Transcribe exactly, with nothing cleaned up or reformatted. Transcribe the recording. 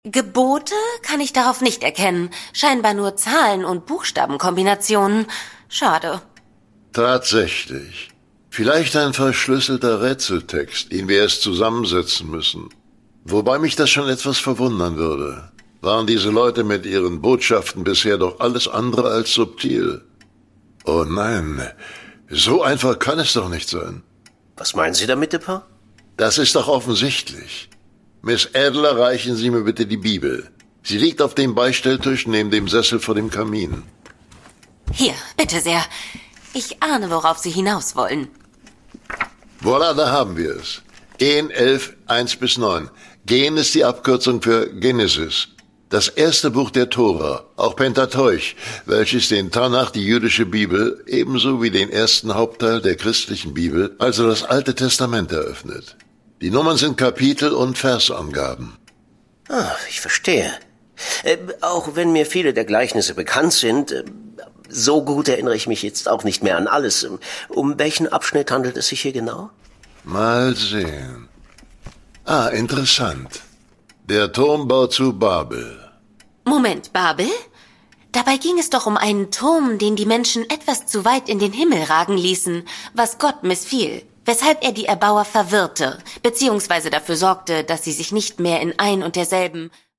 Gebote kann ich darauf nicht erkennen. Scheinbar nur Zahlen- und Buchstabenkombinationen. Schade. Tatsächlich. Vielleicht ein verschlüsselter Rätseltext, den wir erst zusammensetzen müssen. Wobei mich das schon etwas verwundern würde. Waren diese Leute mit ihren Botschaften bisher doch alles andere als subtil? Oh nein, so einfach kann es doch nicht sein. Was meinen Sie damit, Dupin? Das ist doch offensichtlich. Miss Adler, reichen Sie mir bitte die Bibel. Sie liegt auf dem Beistelltisch neben dem Sessel vor dem Kamin. Hier, bitte sehr. Ich ahne, worauf Sie hinaus wollen. Voilà, da haben wir es. Gen elf, eins bis neun. Gen ist die Abkürzung für Genesis. Das erste Buch der Tora, auch Pentateuch, welches den Tanach, die jüdische Bibel, ebenso wie den ersten Hauptteil der christlichen Bibel, also das Alte Testament, eröffnet. Die Nummern sind Kapitel- und Versangaben. Ah, ich verstehe. Äh, auch wenn mir viele der Gleichnisse bekannt sind, äh, so gut erinnere ich mich jetzt auch nicht mehr an alles. Um welchen Abschnitt handelt es sich hier genau? Mal sehen. Ah, interessant. Der Turmbau zu Babel. Moment, Babel? Dabei ging es doch um einen Turm, den die Menschen etwas zu weit in den Himmel ragen ließen, was Gott missfiel, weshalb er die Erbauer verwirrte, beziehungsweise dafür sorgte, dass sie sich nicht mehr in ein und derselben